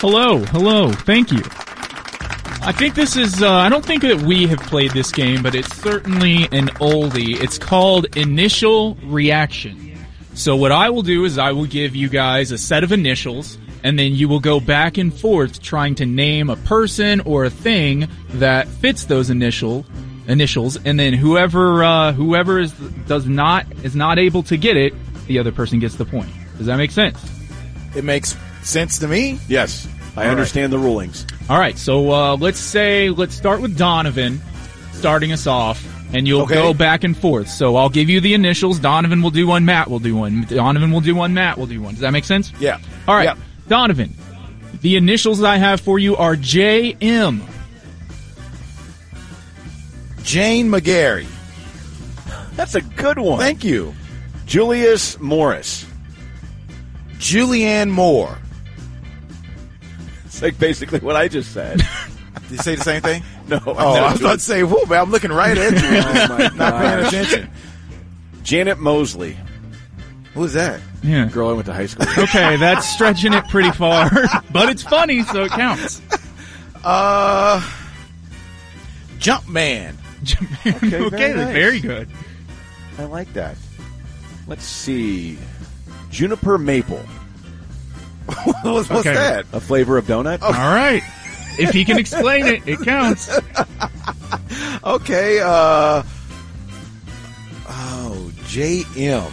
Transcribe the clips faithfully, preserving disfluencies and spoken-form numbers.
Hello, hello, thank you. I think this is, uh, I don't think that we have played this game, but it's certainly an oldie. It's called Initial Reaction. So what I will do is I will give you guys a set of initials, and then you will go back and forth trying to name a person or a thing that fits those initial initials, and then whoever uh, whoever is does not is not able to get it, the other person gets the point. Does that make sense? It makes sense to me. Yes, I All understand right. the rulings. All right, so uh, let's say let's start with Donovan, starting us off, and you'll Okay. go back and forth. So I'll give you the initials. Donovan will do one. Matt will do one. Donovan will do one. Matt will do one. Does that make sense? Yeah. All right, Yep. Donovan. The initials that I have for you are J M. Jane McGarry. That's a good one. Thank you. Julius Morris. Julianne Moore. It's like basically what I just said. Did you say the same thing? No. Oh, I was about to say, whoa, man, I'm looking right at you. Oh, my Not paying gosh. attention. Janet Mosley. Who's that? Yeah. Girl I went to high school with. Okay, that's stretching it pretty far, but it's funny, so it counts. Uh, Jumpman. okay, very okay nice. very good. I like that. Let's see. Juniper Maple. what's, what's Okay. that? A flavor of donut? All right. If he can explain it, it counts. Okay. Uh, oh, J M.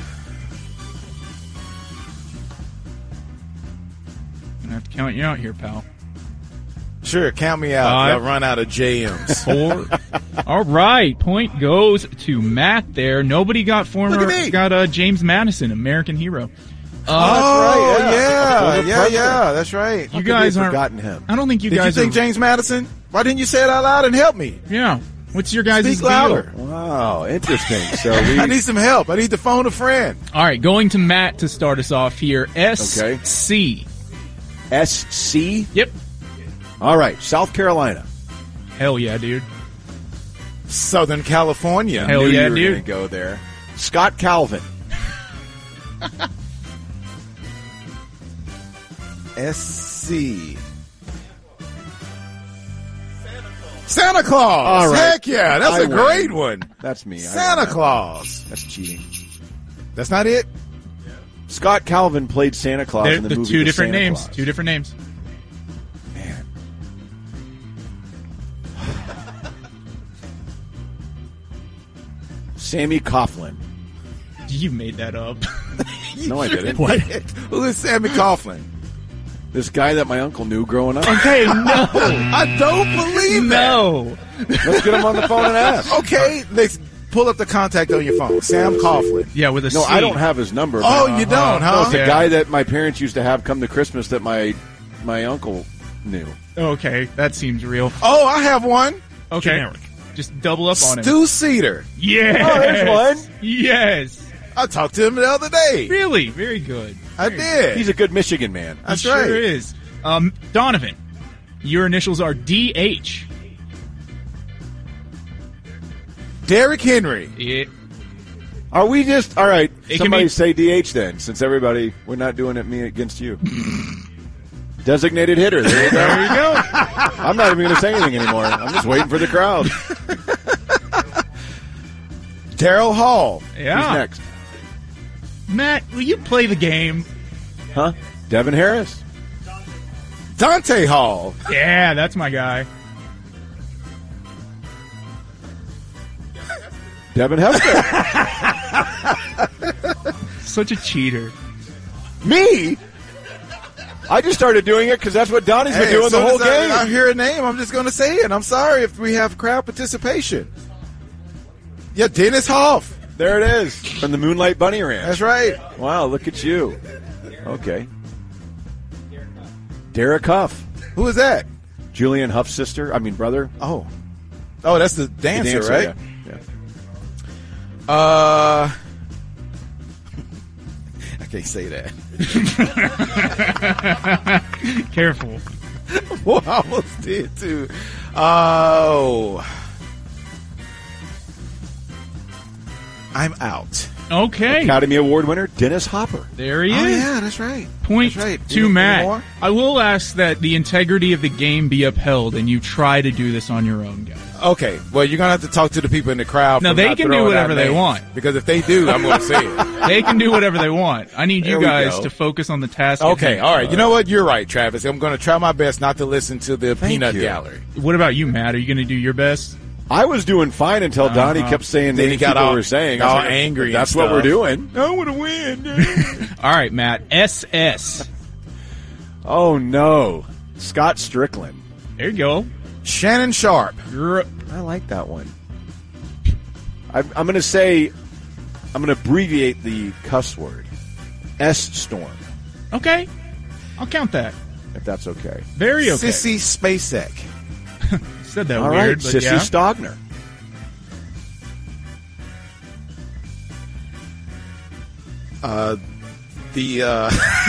I'm gonna have to count you out here, pal. Sure, count me out. Five. I'll run out of J Ms. Four. All right. Point goes to Matt there. Nobody got former, Look at me. got uh, James Madison, American hero. Uh, Oh, right, yeah. yeah, Former yeah, president. yeah, that's right. How you could guys we have aren't. forgotten him. I don't think you Did you guys think are. James Madison? Why didn't you say it out loud and help me? Yeah. What's your guys' Speak deal? louder. Wow, interesting. So I we need some help. I need to phone a friend. All right. Going to Matt to start us off here. S C. S C. Yep. All right, South Carolina. Hell yeah, dude. Southern California. Hell Knew yeah, you were dude. gonna go there. Scott Calvin. S C. Santa Claus. All right. Heck yeah, that's I a great win. one. That's me. I Santa won that. Claus. That's cheating. That's not it? Scott Calvin played Santa Claus They're in the the movie two The different Santa names. Claus. Two different names. Man. Sammy Coughlin. You made that up. No, I didn't. Who is Sammy Coughlin? This guy that my uncle knew growing up. Okay, no. I don't believe that. No. Let's get him on the phone and ask. Okay, let's pull up the contact on your phone. Sam Coughlin. Yeah, with a No, C. I don't have his number. Oh, but- you don't, No, huh? it's Yeah. a guy that my parents used to have come to Christmas that my my uncle knew. Okay, that seems real. Oh, I have one. Okay. Generic. Just double up on it. Stu Cedar. Yes. Oh, there's one. Yes. I talked to him the other day. Really? Very good. I Very did. He's a good Michigan man. He That's sure right. is. Um, Donovan, your initials are D H. Derrick Henry. It, Are we just all right? It can Somebody be- say D H then, since everybody we're not doing it me against you. Designated hitter. There you go. there you go. I'm not even going to say anything anymore. I'm just waiting for the crowd. Daryl Hall. Yeah. Who's next? Matt, will you play the game? Huh? Devin Harris. Dante Hall. Yeah, that's my guy. Devin Hester. Such a cheater. Me? I just started doing it because that's what Donnie's been Hey, doing as the soon whole as I, game. I hear a name, I'm just going to say it. I'm sorry if we have crowd participation. Yeah, Dennis Hoff. There it is from the Moonlight Bunny Ranch. That's right. Wow, look at you. Okay. Derek Huff. Who is that? Julian Huff's sister. I mean, brother. Oh. Oh, that's the The dancer, dancer, right? Yeah. yeah. Uh, I can't say that. Careful. Well, I almost did too. Oh, I'm out. Okay. Academy Award winner Dennis Hopper. There he Oh, is. yeah, that's right. Point That's right. to Any- Matt. any more? I will ask that the integrity of the game be upheld, and you try to do this on your own, guys. Okay, well, you're going to have to talk to the people in the crowd. No, for they not can do throwing whatever out they names. want. Because if they do, I'm going to say it. They can do whatever they want. I need you There we guys go. to focus on the task. at Okay, hand. all right. You know what? You're right, Travis. I'm going to try my best not to listen to the Thank peanut you. gallery. What about you, Matt? Are you going to do your best? I was doing fine until Donnie Uh-huh. kept saying Then that he got people all- were saying. I was all like, angry and That's what stuff. we're doing. I want to win. All right, Matt. S S. Oh, no. Scott Strickland. There you go. Shannon Sharp. You're, I like that one. I'm, I'm going to say, I'm going to abbreviate the cuss word. S-Storm, okay. I'll count that. if that's okay. Very okay. Sissy Spacek. Said that All weird, right, but Sissy yeah. Stogner. Uh, the uh,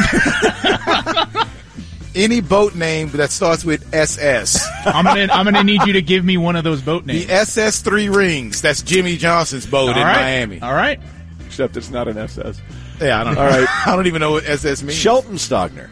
any boat name that starts with S S. I'm gonna I'm gonna need you to give me one of those boat names. The S S Three Rings. That's Jimmy Johnson's boat All in right. Miami. All right. Except it's not an S S. Yeah, I don't. All right. I don't even know what S S means. Shelton Stogner.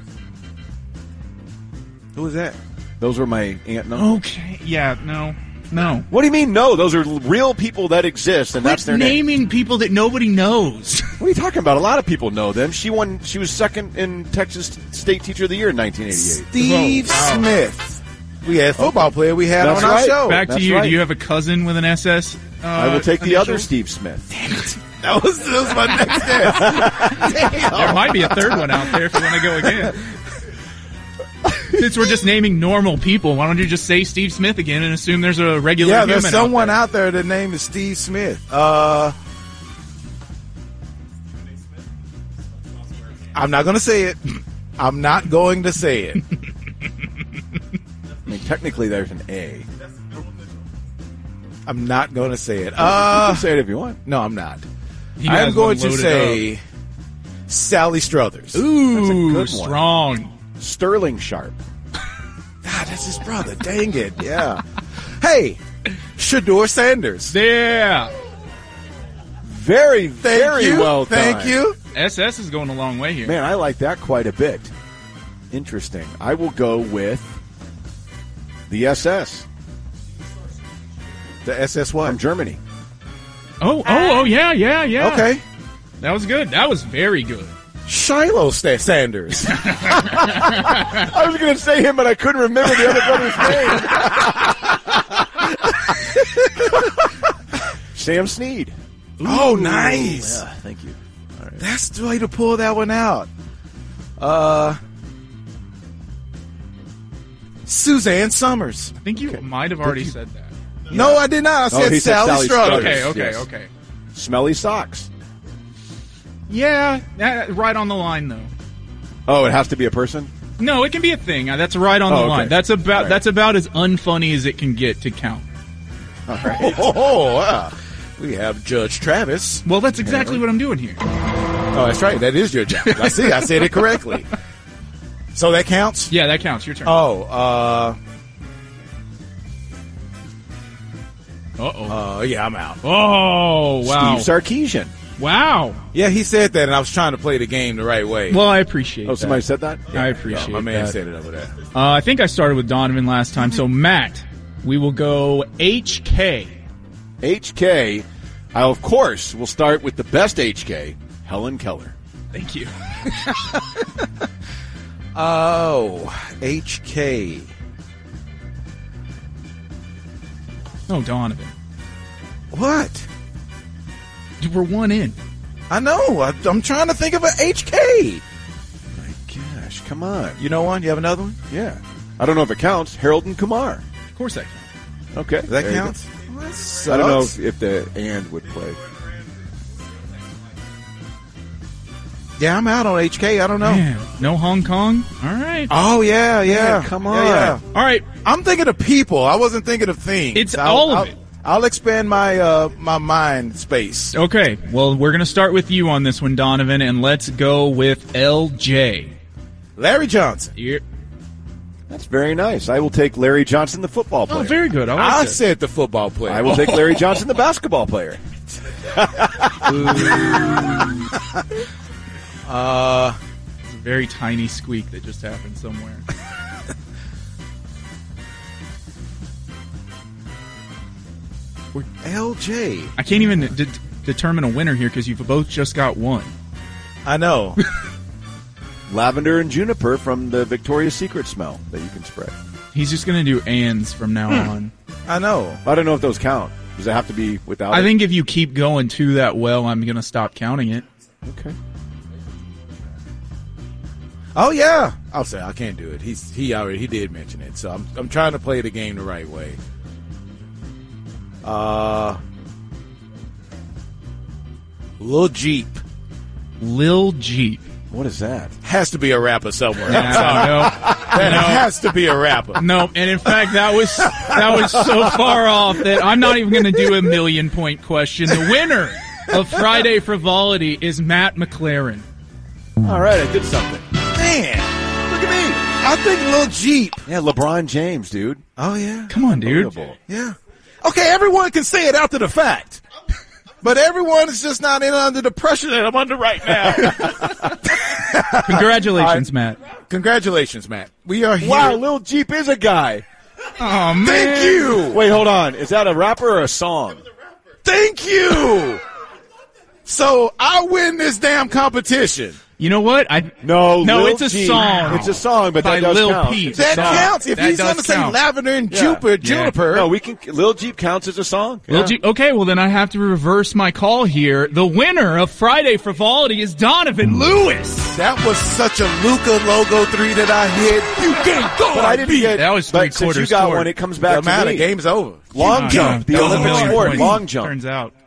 Who is that? Those were my aunt and uncle. Okay. Yeah. No. No. What do you mean, no? Those are real people that exist, and that's Quit their name. naming people that nobody knows. What are you talking about? A lot of people know them. She won. She was second in Texas State Teacher of the Year in nineteen eighty-eight. Steve Whoa. Smith. We had a football player we had That's on our right. show. Back to That's you. right. Do you have a cousin with an S S? Uh, I will take the initial? other Steve Smith. That was, that was my next guess. Damn. There might be a third one out there if you want to go again. Since we're just naming normal people, why don't you just say Steve Smith again and assume there's a regular Yeah, human there's someone out out there. The name is Steve Smith. Uh, I'm not going to say it. I'm not going to say it. I mean, technically, there's an A. I'm not going to say it. you Uh, can say it if you want. no, I'm not. there. He has I'm one going to loaded say Sally Struthers. up. Ooh, That's a good one. strong. Sterling Sharp. God, that's his brother. Dang it. Yeah. Hey, Shador Sanders. Yeah. Very, Thank very you. well done. Thank you. S S is going a long way here. Man, I like that quite a bit. Interesting. I will go with the S S The S S from what? Germany. Oh, oh, oh, yeah, yeah, yeah. Okay. That was good. That was very good. Shiloh Sta- Sanders. I was going to say him, but I couldn't remember the other brother's name. Sam Snead. Oh, nice. Yeah, thank you. All right. That's the way to pull that one out. Uh, Suzanne Summers. I think you might have already said that. No, I did not. I Oh, said he said Sally, Sally Struthers. Struthers. Okay, okay, Yes. okay. Smelly Socks. Yeah, that- right on the line though. Oh, it has to be a person? No, it can be a thing. Uh, That's right on Oh, the okay. line. That's about Right. that's about as unfunny as it can get to count. All right. Oh, oh, wow. We have Judge Travis. Well, that's exactly what I'm doing here. Oh, that's right. That is your job. I see. I said it correctly. So that counts? Yeah, that counts. Your turn. Oh, uh, Uh-oh. uh, yeah, I'm out. Oh, wow. Steve Sarkeesian. Wow. Yeah, he said that, and I was trying to play the game the right way. Well, I appreciate Oh, that. somebody said that? I appreciate my man that. said it over there. Uh, I think I started with Donovan last time. So, Matt, we will go H K. H K. I, of course, will start with the best H K, Helen Keller. Thank you. Oh, H K. Oh, Donovan. What? We're one in. I know. I, I'm trying to think of an H K. My gosh, come on. You know one? You have another one? Yeah. I don't know if it counts. Harold and Kumar. Of course that counts. Okay. That there you go. counts? Well, that I don't know sucks. if, if the and would play. Yeah, I'm out on H K. I don't know. Man, no Hong Kong? All right. Oh, yeah, yeah. Yeah, come Yeah, on. yeah. All right. I'm thinking of people. I wasn't thinking of things. It's I'll, all of I'll, it. I'll expand my uh, my mind space. Okay. Well, we're going to start with you on this one, Donovan, and let's go with L J. Larry Johnson. Here. That's very nice. I will take Larry Johnson, the football player. Oh, very good. I like I that. said the football player. I will take Larry Johnson, the basketball player. uh, It's a very tiny squeak that just happened somewhere. L J. I can't even de- determine a winner here because you've both just got one. I know. Lavender and juniper from the Victoria's Secret smell that you can spray. He's just going to do ands from now on. I know. I don't know if those count. Does it have to be without I it? think if you keep going to that well, I'm going to stop counting it. Okay. Oh yeah. I'll say I can't do it. He's he already he did mention it, so I'm I'm trying to play the game the right way. Uh, Lil Jeep Lil Jeep. What is that? has to be a rapper somewhere. No, I'm sorry. no, That no. has to be a rapper. No, and in fact, that was that was so far off that I'm not even going to do a million point question. The winner of Friday Frivolity is Matt McLaren. All right, I did something. Man, look at me. I think Lil Jeep. Yeah, LeBron James, dude. Oh yeah. Come on, dude. Unbelievable. Yeah. Okay, everyone can say it after the fact. But everyone is just not in under the pressure that I'm under right now. Congratulations, Matt. Congratulations, Matt. We are here. Wow, Lil Jeep is a guy. Oh man. Thank you. Wait, hold on. Is that a rapper or a song? Thank you. So I win this damn competition. You know what? I No, No, Lil it's a Jeep. song. It's a song, but By that does Lil count. Peep. It's a That song. counts. If That he's does going to say count. lavender and Yeah. juniper, juniper. No, we can. Lil Jeep counts as a song. Lil Yeah. Jeep. Okay, well then I have to reverse my call here. The winner of Friday Frivolity is Donovan Lewis. That was such a Luca logo three that I hit. You can't go. But I didn't get. That was but three-quarters since you got court. one, it comes back Doesn't to matter. me. Game's over. Long Uh, jump, the that was a Olympic million sport, points, long jump. Turns out.